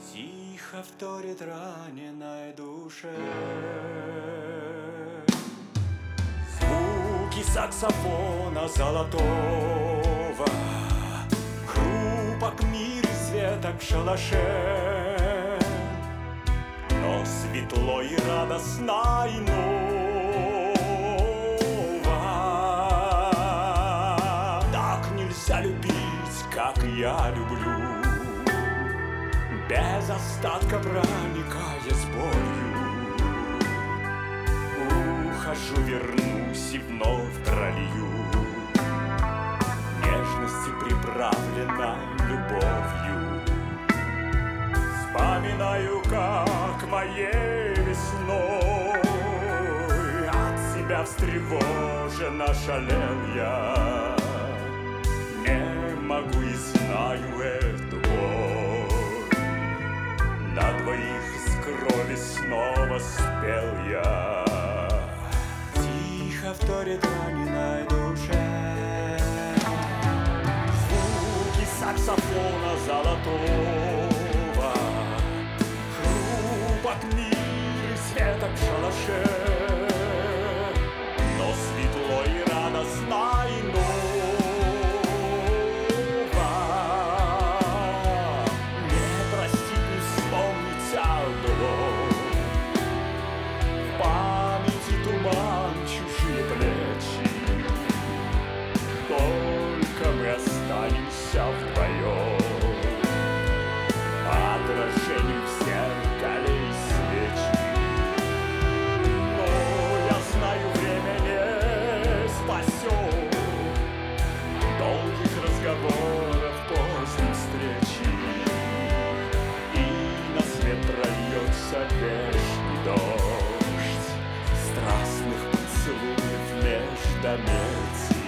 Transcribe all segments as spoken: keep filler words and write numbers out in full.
Тихо вторит раненой душе звуки саксофона золотого, хрупок мир и светок в шалаше, но светло и радостно иного. Так нельзя любить, как я люблю, без остатка проникая с болью. Ухожу, вернусь и вновь пролью нежности, приправленной любовью. Вспоминаю, как моей весной от себя встревоженно шалел я. Не могу и знаю эту боль, на двоих из крови снова спел я. Тихо вторит раненой душе звуки саксофона золотого, хрупок мир и светок в шалаше, но светло и радостно иного. Не простить, не вспомнить одного, в памяти туман, чужие плечи, только мы останемся вдвоем. Отражение в зеркале и свечи, но я знаю, время не спасет долгих разговоров поздней встречи, и на свет прольется вешний дождь страстных поцелуев междометий.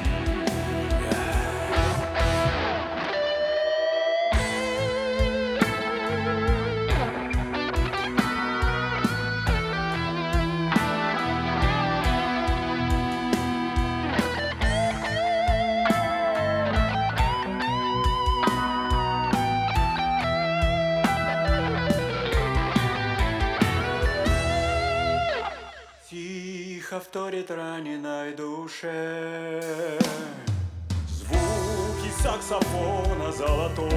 Тихо вторит раненой душе звуки саксофона золотого,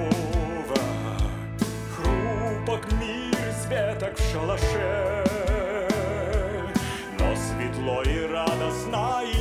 хрупок мир и светок в шалаше, но светло и радостно